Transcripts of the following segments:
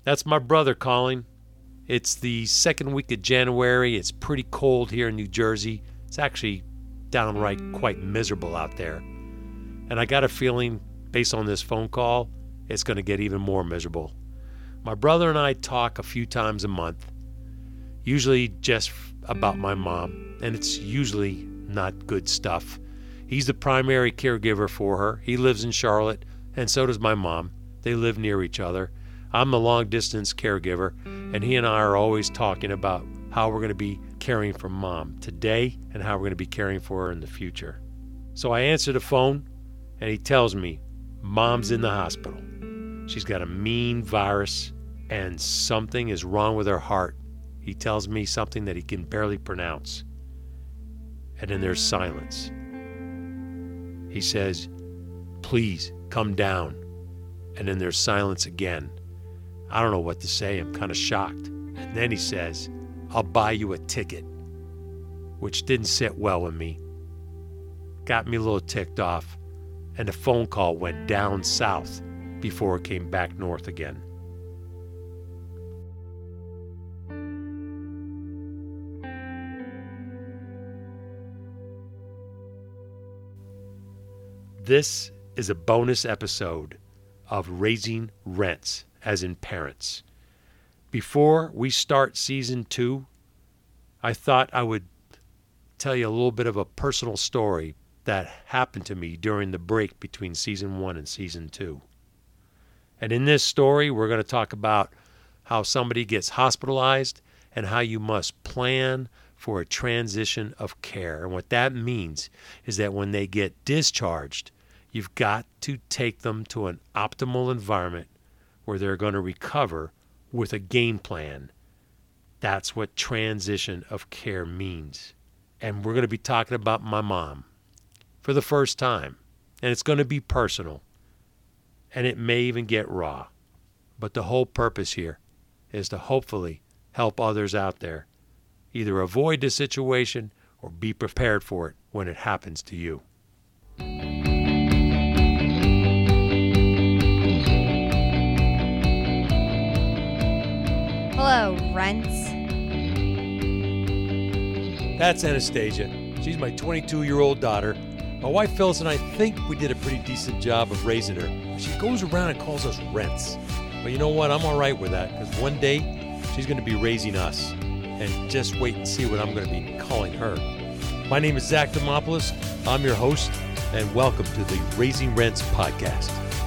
That's my brother calling. It's the second week of January. It's pretty cold here in New Jersey. It's actually downright quite miserable out there. And I got a feeling, based on this phone call, it's going to get even more miserable. My brother and I talk a few times a month, usually just about my mom, and it's usually not good stuff. He's the primary caregiver for her. He lives in Charlotte, and so does my mom. They live near each other. I'm the long-distance caregiver, and he and I are always talking about how we're going to be caring for Mom today and how we're going to be caring for her in the future. So I answer the phone, and he tells me Mom's in the hospital. She's got a mean virus, and something is wrong with her heart. He tells me something that he can barely pronounce. And then there's silence. He says, "Please come down." And then there's silence again. I don't know what to say. I'm kind of shocked. And then he says, "I'll buy you a ticket," which didn't sit well with me. Got me a little ticked off, and the phone call went down south before it came back north again. This is a bonus episode of Raising Rents, as in parents. Before we start season 2, I thought I would tell you a little bit of a personal story that happened to me during the break between season 1 and season 2. And in this story, we're going to talk about how somebody gets hospitalized and how you must plan for a transition of care. And what that means is that when they get discharged, you've got to take them to an optimal environment where they're going to recover with a game plan. That's what transition of care means. And we're going to be talking about my mom for the first time. And it's going to be personal. And it may even get raw. But the whole purpose here is to hopefully help others out there either avoid the situation or be prepared for it when it happens to you. Hello, Rents. That's Anastasia. She's my 22-year-old daughter. My wife Phyllis and I think we did a pretty decent job of raising her. She goes around and calls us Rents. But you know what? I'm all right with that because one day she's going to be raising us. And just wait and see what I'm going to be calling her. My name is Zach Demopoulos. I'm your host, and welcome to the Raising Rents podcast.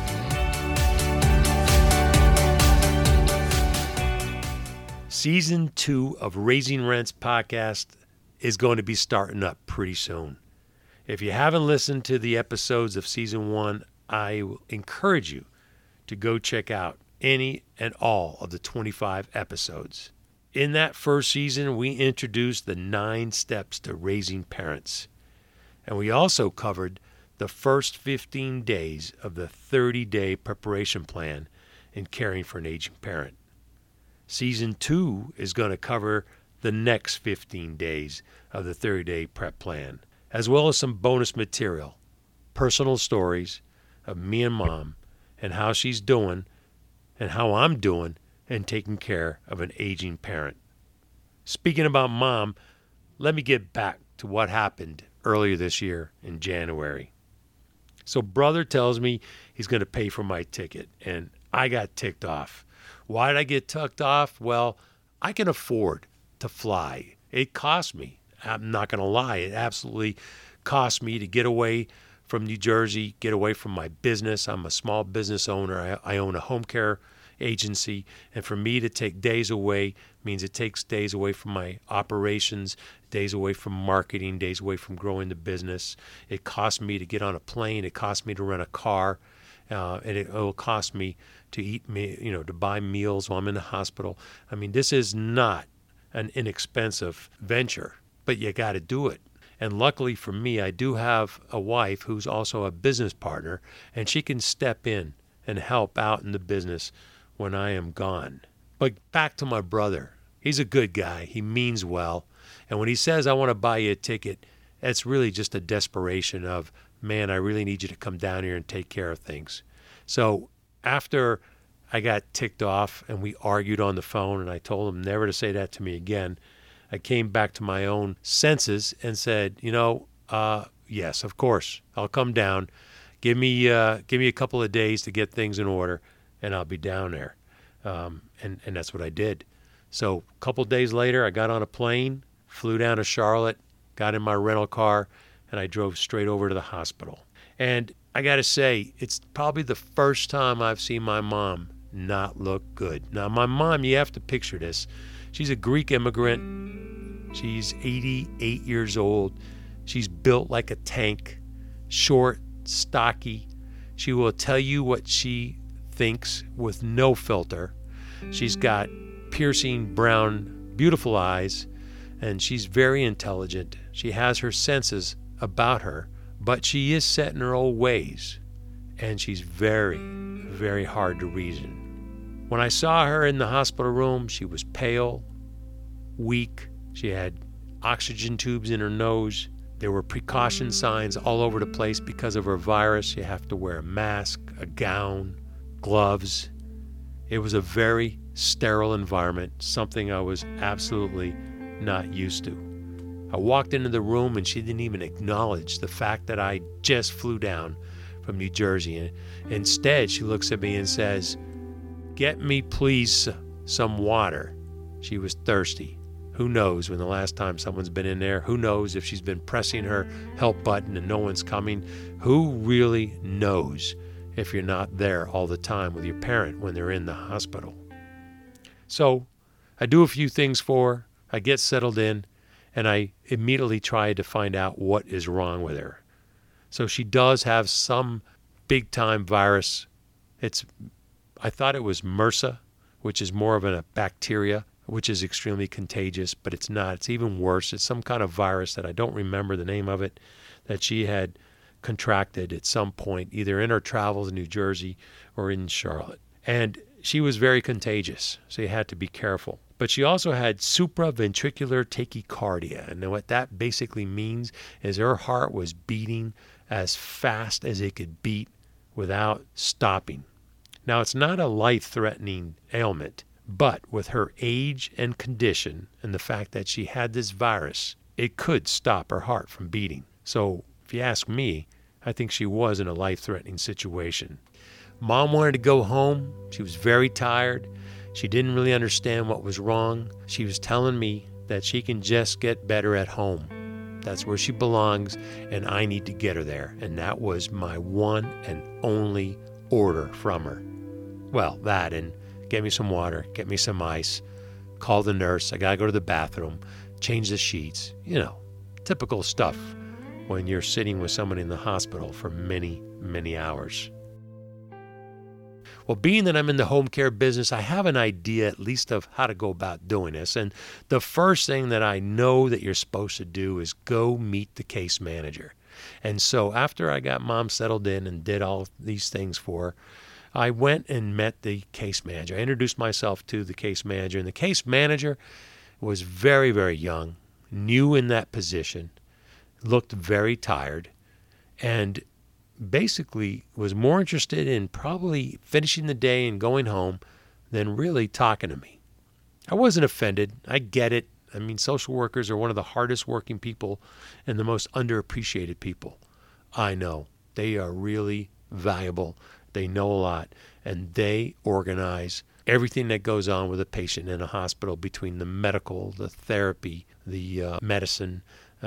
Season 2 of Raising Rents podcast is going to be starting up pretty soon. If you haven't listened to the episodes of Season 1, I will encourage you to go check out any and all of the 25 episodes. In that first season, we introduced the 9 steps to raising parents. And we also covered the first 15 days of the 30-day preparation plan in caring for an aging parent. Season 2 is going to cover the next 15 days of the 30-day prep plan, as well as some bonus material, personal stories of me and Mom and how she's doing and how I'm doing and taking care of an aging parent. Speaking about Mom, let me get back to what happened earlier this year in January. So brother tells me he's going to pay for my ticket, and I got ticked off. Why did I get ticked off? Well, I can afford to fly. It cost me. I'm not going to lie. It absolutely cost me to get away from New Jersey, get away from my business. I'm a small business owner. I own a home care agency, and for me to take days away means it takes days away from my operations, days away from marketing, days away from growing the business. It costs me to get on a plane. It costs me to rent a car, and it will cost me to to buy meals while I'm in the hospital. I mean, this is not an inexpensive venture, but you got to do it. And luckily for me, I do have a wife who's also a business partner, and she can step in and help out in the business when I am gone. But back to my brother. He's a good guy. He means well. And when he says, "I want to buy you a ticket," it's really just a desperation of, man, I really need you to come down here and take care of things. So after I got ticked off and we argued on the phone, and I told him never to say that to me again. I came back to my own senses and said, yes, of course, I'll come down. Give me a couple of days to get things in order, and I'll be down there. And that's what I did. So a couple of days later, I got on a plane, flew down to Charlotte, got in my rental car, and I drove straight over to the hospital. And I got to say, it's probably the first time I've seen my mom not look good. Now, my mom, you have to picture this. She's a Greek immigrant. She's 88 years old. She's built like a tank, short, stocky. She will tell you what she thinks with no filter. She's got piercing brown, beautiful eyes, and she's very intelligent. She has her senses about her, but she is set in her old ways, and she's very, very hard to reason. When I saw her in the hospital room, she was pale, weak. She had oxygen tubes in her nose. There were precaution signs all over the place because of her virus. You have to wear a mask, a gown, gloves. It was a very sterile environment, something I was absolutely not used to. I walked into the room and she didn't even acknowledge the fact that I just flew down from New Jersey. And instead, she looks at me and says, "Get me, please, some water." She was thirsty. Who knows when the last time someone's been in there? Who knows if she's been pressing her help button and no one's coming? Who really knows if you're not there all the time with your parent when they're in the hospital? So I do a few things for her. I get settled in, and I immediately try to find out what is wrong with her. So she does have some big-time virus. I thought it was MRSA, which is more of a bacteria, which is extremely contagious, but it's not. It's even worse. It's some kind of virus that I don't remember the name of it, that she had contracted at some point, either in her travels in New Jersey or in Charlotte. And she was very contagious, so you had to be careful. But she also had supraventricular tachycardia, and what that basically means is her heart was beating as fast as it could beat without stopping. Now, it's not a life-threatening ailment, but with her age and condition and the fact that she had this virus, it could stop her heart from beating. So if you ask me, I think she was in a life-threatening situation. Mom wanted to go home. She was very tired. She didn't really understand what was wrong. She was telling me that she can just get better at home. That's where she belongs, and I need to get her there. And that was my one and only order from her. Well, that and get me some water, get me some ice, call the nurse, I gotta go to the bathroom, change the sheets, typical stuff when you're sitting with someone in the hospital for many, many hours. Well, being that I'm in the home care business, I have an idea at least of how to go about doing this. And the first thing that I know that you're supposed to do is go meet the case manager. And so after I got Mom settled in and did all these things for her, I went and met the case manager. I introduced myself to the case manager, and the case manager was very, very young, new in that position, looked very tired, and basically was more interested in probably finishing the day and going home than really talking to me. I wasn't offended. I get it. I mean, social workers are one of the hardest working people and the most underappreciated people I know. They are really valuable. They know a lot, and they organize everything that goes on with a patient in a hospital between the medical, the therapy, the medicine,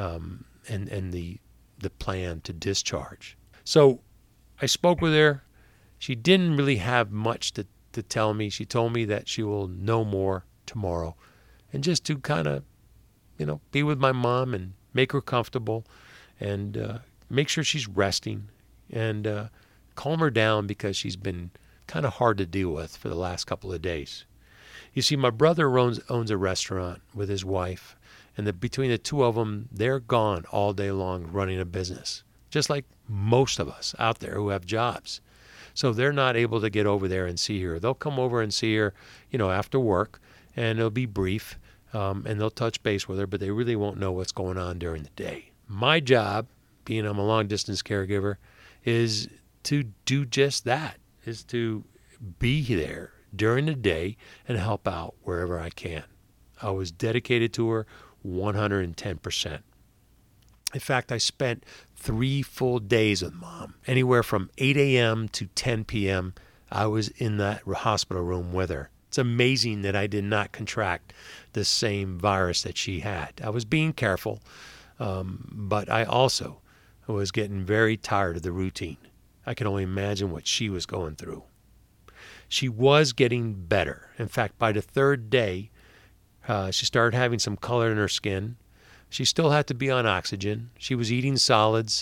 and the plan to discharge. So I spoke with her. She didn't really have much to tell me. She told me that she will know more tomorrow, and just to kind of, be with my mom and make her comfortable and make sure she's resting and calm her down because she's been kind of hard to deal with for the last couple of days. You see, my brother owns a restaurant with his wife, and between the two of them, they're gone all day long running a business, just like most of us out there who have jobs. So they're not able to get over there and see her. They'll come over and see her, after work, and it'll be brief, and they'll touch base with her, but they really won't know what's going on during the day. My job, being I'm a long-distance caregiver, is to do just that, is to be there during the day and help out wherever I can. I was dedicated to her 110%. In fact, I spent 3 full days with Mom. Anywhere from 8 a.m. to 10 p.m., I was in that hospital room with her. It's amazing that I did not contract the same virus that she had. I was being careful, but I also was getting very tired of the routine. I can only imagine what she was going through. She was getting better. In fact, by the 3rd day, she started having some color in her skin. She still had to be on oxygen. She was eating solids.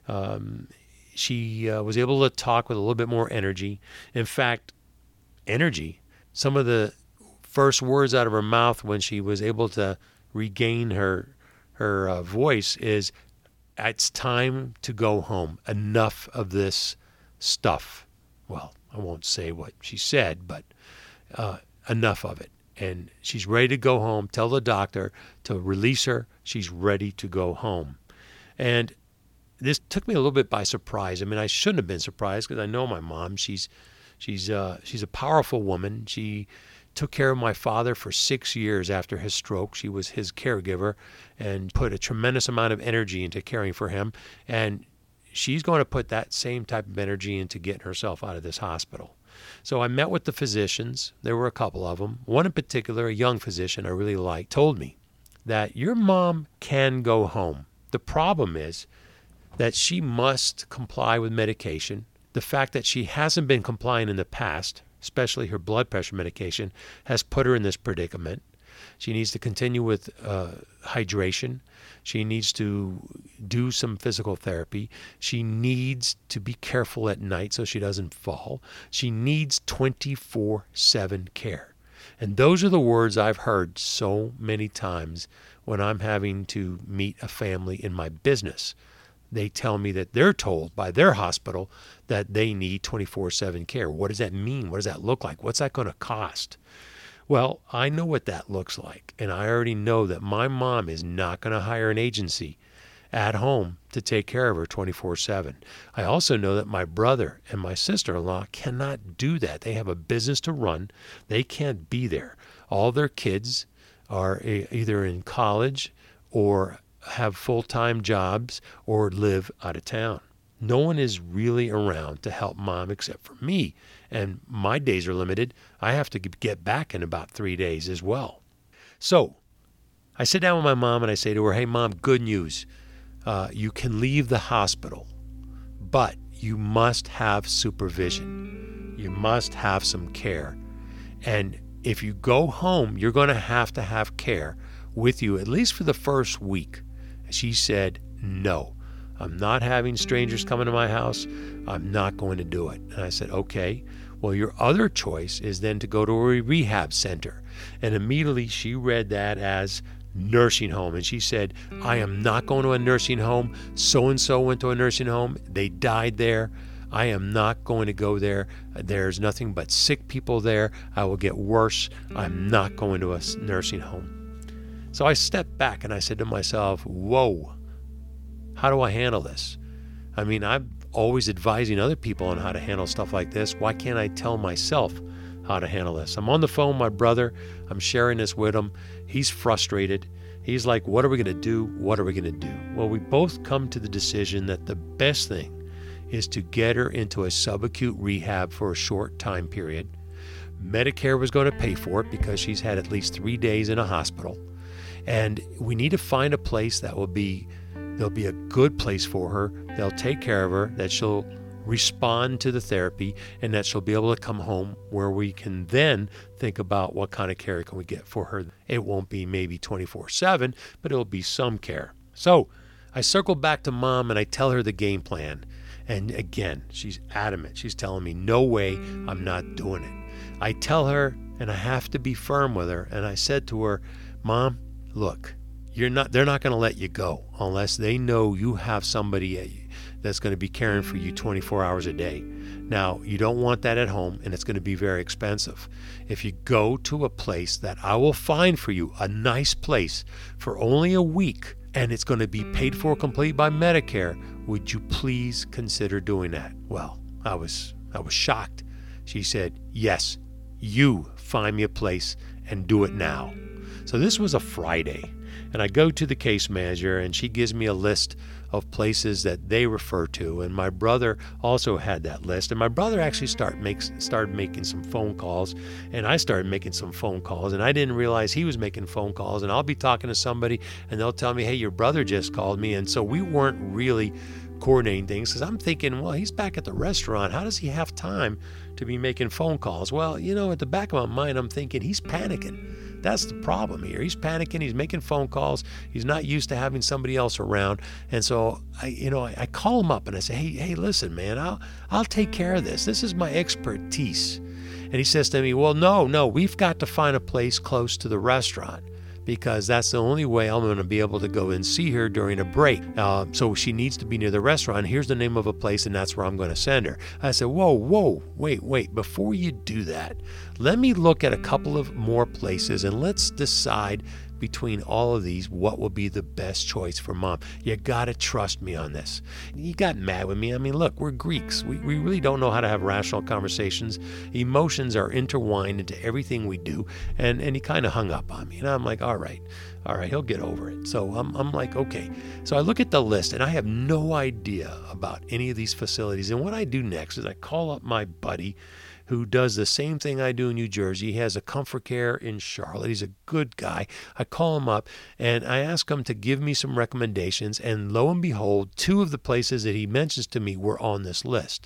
She was able to talk with a little bit more energy. In fact, energy, some of the first words out of her mouth when she was able to regain her voice is, "It's time to go home. Enough of this stuff." Well, I won't say what she said, but enough of it. And she's ready to go home. Tell the doctor to release her. She's ready to go home. And this took me a little bit by surprise. I mean, I shouldn't have been surprised because I know my mom. She's a powerful woman. She took care of my father for 6 years after his stroke. She was his caregiver and put a tremendous amount of energy into caring for him. And she's going to put that same type of energy into getting herself out of this hospital. So I met with the physicians. There were a couple of them. One in particular, a young physician I really liked, told me that your mom can go home. The problem is that she must comply with medication. The fact that she hasn't been compliant in the past, especially her blood pressure medication, has put her in this predicament. She needs to continue with hydration. She needs to do some physical therapy. She needs to be careful at night so she doesn't fall. She needs 24/7 care. And those are the words I've heard so many times when I'm having to meet a family in my business. They tell me that they're told by their hospital that they need 24/7 care. What does that mean? What does that look like? What's that going to cost? Well, I know what that looks like, and I already know that my mom is not going to hire an agency at home to take care of her 24/7. I also know that my brother and my sister-in-law cannot do that. They have a business to run. They can't be there. All their kids are either in college or have full-time jobs or live out of town. No one is really around to help Mom except for me. And my days are limited. I have to get back in about 3 days as well. So I sit down with my mom and I say to her, "Hey, Mom, good news. You can leave the hospital, but you must have supervision. You must have some care. And if you go home, you're going to have care with you, at least for the first week." She said, "No. I'm not having strangers come into my house. I'm not going to do it." And I said, "Okay, well, your other choice is then to go to a rehab center." And immediately she read that as nursing home. And she said, "I am not going to a nursing home. So-and-so went to a nursing home. They died there. I am not going to go there. There's nothing but sick people there. I will get worse. I'm not going to a nursing home." So I stepped back and I said to myself, whoa. How do I handle this? I mean, I'm always advising other people on how to handle stuff like this. Why can't I tell myself how to handle this? I'm on the phone with my brother. I'm sharing this with him. He's frustrated. He's like, what are we going to do? What are we going to do? Well, we both come to the decision that the best thing is to get her into a subacute rehab for a short time period. Medicare was going to pay for it because she's had at least 3 days in a hospital. And we need to find a place that there'll be a good place for her. They'll take care of her, that she'll respond to the therapy, and that she'll be able to come home where we can then think about what kind of care can we get for her. It won't be maybe 24/7, but it'll be some care. So I circle back to Mom and I tell her the game plan. And again, she's adamant. She's telling me, no way, I'm not doing it. I tell her, and I have to be firm with her, and I said to her, Mom, look, they're not going to let you go unless they know you have somebody that's going to be caring for you 24 hours a day. Now, you don't want that at home, and it's going to be very expensive. If you go to a place that I will find for you, a nice place for only a week, and it's going to be paid for completely by Medicare, would you please consider doing that? Well, I was shocked. She said, yes, you find me a place and do it now. So this was a Friday, and I go to the case manager, and she gives me a list of places that they refer to, and my brother also had that list. And my brother actually started making some phone calls, and I started making some phone calls, and I didn't realize he was making phone calls. And I'll be talking to somebody, and they'll tell me, hey, your brother just called me. And so we weren't really coordinating things, because I'm thinking, well, he's back at the restaurant. How does he have time to be making phone calls? Well, at the back of my mind, I'm thinking he's panicking. That's the problem here. He's panicking. He's making phone calls. He's not used to having somebody else around. And so I call him up and I say, hey, listen, man, I'll take care of this. This is my expertise. And he says to me, well, no, we've got to find a place close to the restaurant, because that's the only way I'm going to be able to go and see her during a break. So she needs to be near the restaurant. Here's the name of a place, and that's where I'm going to send her. I said, whoa, wait. Before you do that, let me look at a couple of more places, and let's decide between all of these what will be the best choice for Mom. You got to trust me on this. He got mad with me. I mean, look, we're Greeks. We really don't know how to have rational conversations. Emotions are intertwined into everything we do. And he kind of hung up on me. And I'm like, all right, he'll get over it. So I'm like, okay. So I look at the list, and I have no idea about any of these facilities. And what I do next is I call up my buddy who does the same thing I do in New Jersey. He has a Comfort Care in Charlotte. He's a good guy. I call him up, and I ask him to give me some recommendations, and lo and behold, 2 of the places that he mentions to me were on this list.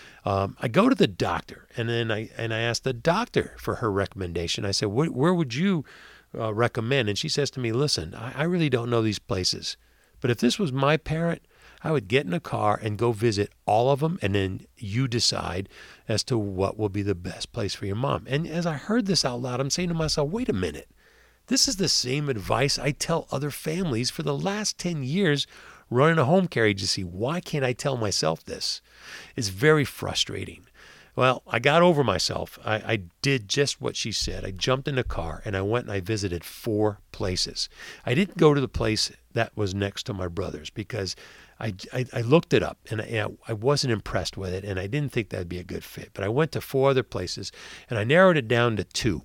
I go to the doctor, and then I ask the doctor for her recommendation. I said, where would you recommend? And she says to me, listen, I really don't know these places, but if this was my parent, I would get in a car and go visit all of them, and then you decide as to what will be the best place for your mom. And as I heard this out loud, I'm saying to myself, wait a minute. This is the same advice I tell other families for the last 10 years running a home care agency. Why can't I tell myself this? It's very frustrating. Well, I got over myself. I did just what she said. I jumped in the car, and I went and I visited 4 places. I didn't go to the place that was next to my brother's, because I looked it up, and I wasn't impressed with it, and I didn't think that'd be a good fit. But I went to 4 other places, and I narrowed it down to 2.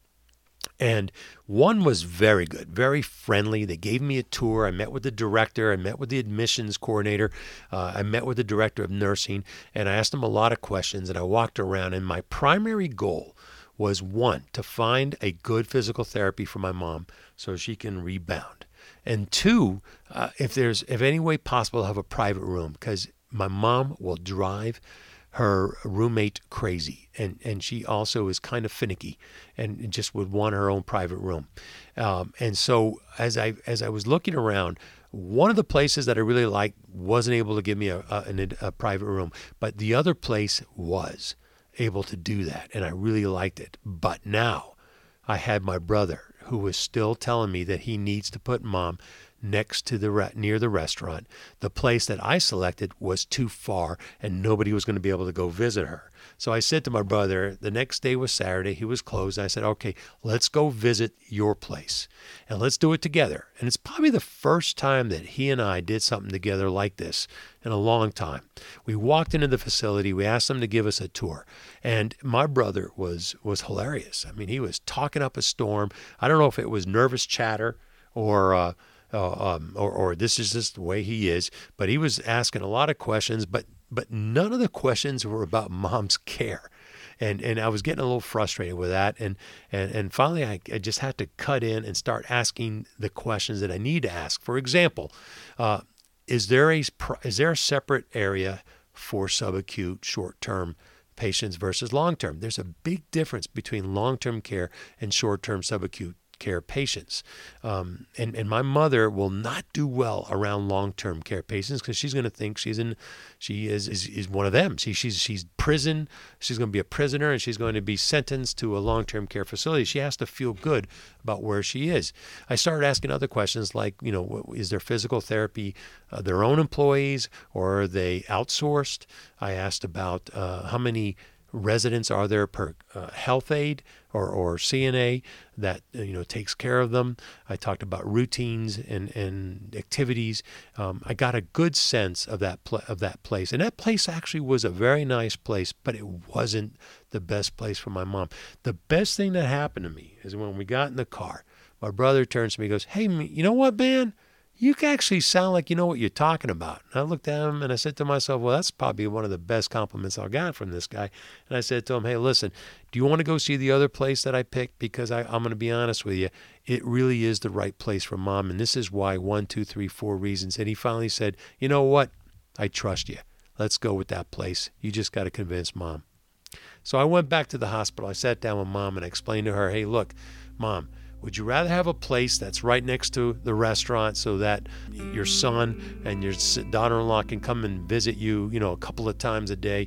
And one was very good, very friendly. They gave me a tour. I met with the director. I met with the admissions coordinator. I met with the director of nursing, and I asked them a lot of questions, and I walked around. And my primary goal was, 1, to find a good physical therapy for my mom so she can rebound. And 2, if any way possible, have a private room, because my mom will drive her roommate crazy, and she also is kind of finicky and just would want her own private room. And so as I was looking around, one of the places that I really liked wasn't able to give me a private room, but the other place was able to do that, and I really liked it. But now I had my brother, who was still telling me that he needs to put Mom next to near the restaurant. The place that I selected was too far, and nobody was going to be able to go visit her. So I said to my brother, the next day was Saturday, he was closed. I said, okay, let's go visit your place, and let's do it together. And it's probably the first time that he and I did something together like this in a long time. We walked into the facility. We asked them to give us a tour, and my brother was hilarious. I mean, he was talking up a storm. I don't know if it was nervous chatter or this is just the way he is, but he was asking a lot of questions, but none of the questions were about Mom's care. And I was getting a little frustrated with that. And finally, I just had to cut in and start asking the questions that I need to ask. For example, is there a separate area for subacute short-term patients versus long-term? There's a big difference between long-term care and short-term subacute care patients. And my mother will not do well around long-term care patients, because she's going to think she is one of them. She's prison. She's going to be a prisoner, and she's going to be sentenced to a long-term care facility. She has to feel good about where she is. I started asking other questions like, is their physical therapy their own employees, or are they outsourced? I asked about how many residents are there per health aide or CNA that takes care of them. I talked about routines and activities. I got a good sense of that place, and that place actually was a very nice place, but it wasn't the best place for my mom. The best thing that happened to me is when we got in the car. My brother turns to me and goes, "Hey, you know what, man? You actually sound like you know what you're talking about." And I looked at him and I said to myself, well, that's probably one of the best compliments I got from this guy. And I said to him, "Hey, listen, do you want to go see the other place that I picked? Because I'm going to be honest with you, it really is the right place for Mom. And this is why 1, 2, 3, 4 reasons." And he finally said, "You know what? I trust you. Let's go with that place. You just got to convince Mom." So I went back to the hospital. I sat down with Mom and I explained to her, "Hey, look, Mom, would you rather have a place that's right next to the restaurant so that your son and your daughter-in-law can come and visit you, a couple of times a day,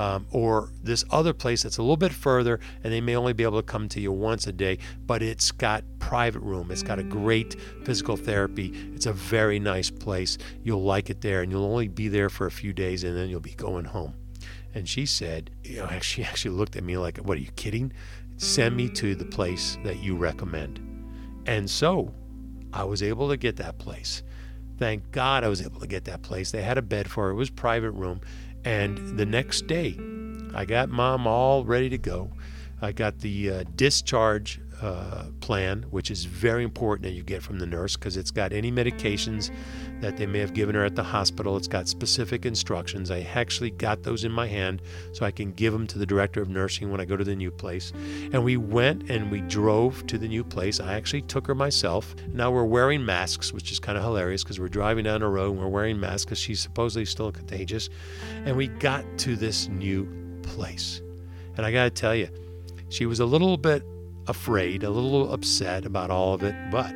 or this other place that's a little bit further and they may only be able to come to you once a day, but it's got private room, it's got a great physical therapy, it's a very nice place, you'll like it there, and you'll only be there for a few days and then you'll be going home." And she said, she actually looked at me like, "What, are you kidding? Send me to the place that you recommend." And so I was able to get that place. Thank God I was able to get that place. They had a bed for her. It was private room. And the next day, I got Mom all ready to go. I got the discharge plan, which is very important that you get from the nurse because it's got any medications that they may have given her at the hospital. It's got specific instructions. I actually got those in my hand so I can give them to the director of nursing when I go to the new place. And we went and we drove to the new place. I actually took her myself. Now we're wearing masks, which is kind of hilarious because we're driving down the road and we're wearing masks because she's supposedly still contagious. And we got to this new place. And I got to tell you, she was a little bit afraid, a little upset about all of it, but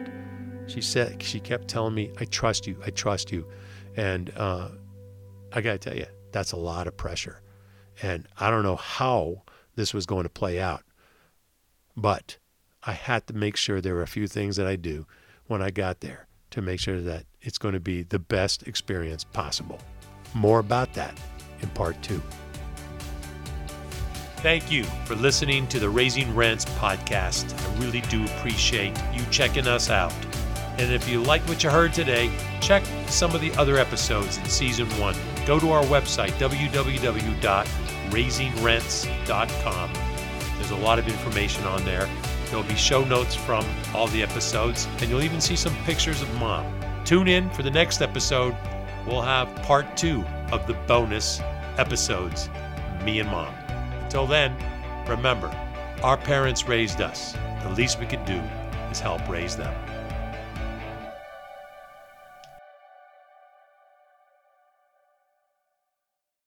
she kept telling me, I trust you. And I got to tell you, that's a lot of pressure. And I don't know how this was going to play out, but I had to make sure there were a few things that I do when I got there to make sure that it's going to be the best experience possible. More about that in part 2. Thank you for listening to the Raising Rents podcast. I really do appreciate you checking us out. And if you like what you heard today, check some of the other episodes in Season 1. Go to our website, www.raisingrents.com. There's a lot of information on there. There'll be show notes from all the episodes, and you'll even see some pictures of Mom. Tune in for the next episode. We'll have part 2 of the bonus episodes, me and Mom. Until then, remember, our parents raised us. The least we could do is help raise them.